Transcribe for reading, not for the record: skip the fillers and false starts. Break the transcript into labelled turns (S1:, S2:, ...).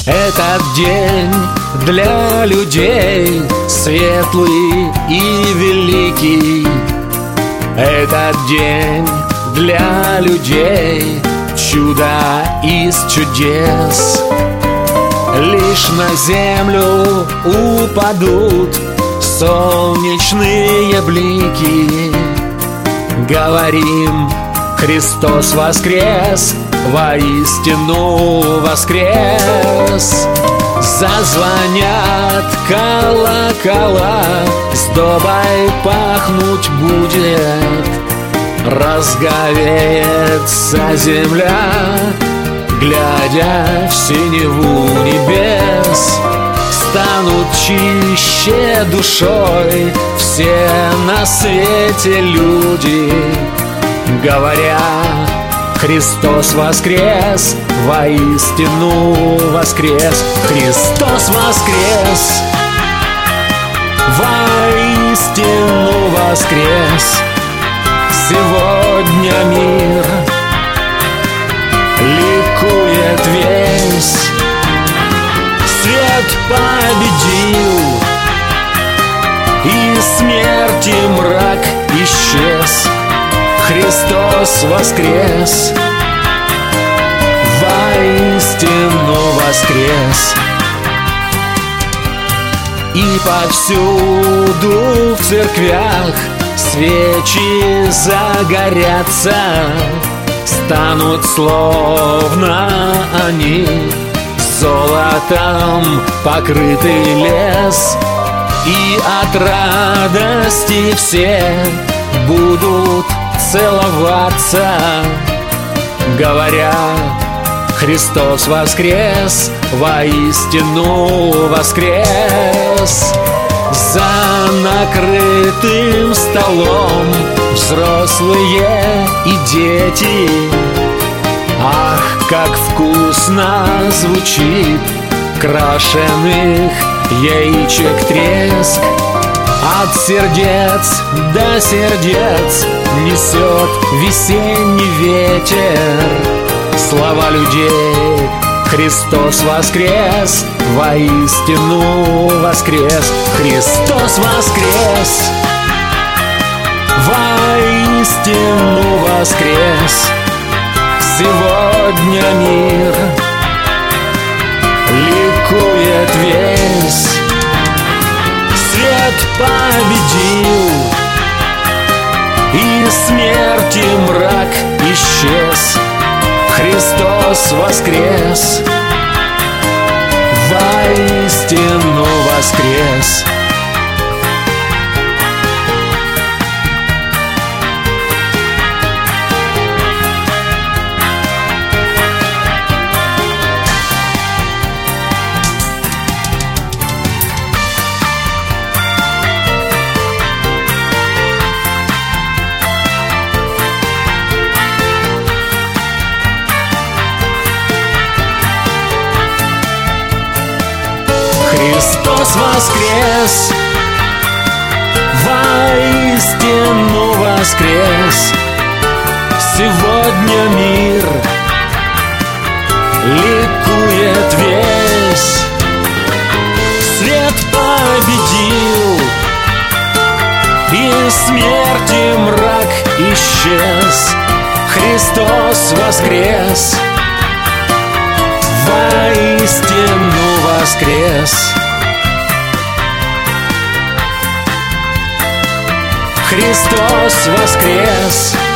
S1: Этот день для людей светлый и великий. Этот день для людей чудо из чудес. Лишь на землю упадут солнечные блики. Говорим: Христос воскрес, воистину воскрес. Зазвонят колокола, сдобой пахнуть будет. Разговеется земля, глядя в синеву небес. Станут чище душой все на свете люди, говоря: Христос воскрес, воистину воскрес. Христос воскрес, воистину воскрес. Сегодня мир ликует весь. Свет победил, и смерть и мрак исчез. Христос воскрес, воистину воскрес. И повсюду в церквях свечи загорятся. Станут словно они золотом покрытый лес. И от радости все будут целоваться, говоря: Христос воскрес, воистину воскрес. За накрытым столом взрослые и дети. Ах, как вкусно звучит крашеных яичек треск. От сердец до сердец несет весенний ветер слова людей: Христос воскрес, воистину воскрес. Христос воскрес, воистину воскрес. Сегодня мир ликует весь. Свет победил, и смерть и мрак исчез. Христос воскрес, воистину воскрес. Христос воскрес, воистину воскрес. Сегодня мир ликует весь. Свет победил, и смерть и мрак исчез. Христос воскрес, воистину воскрес. Христос воскрес.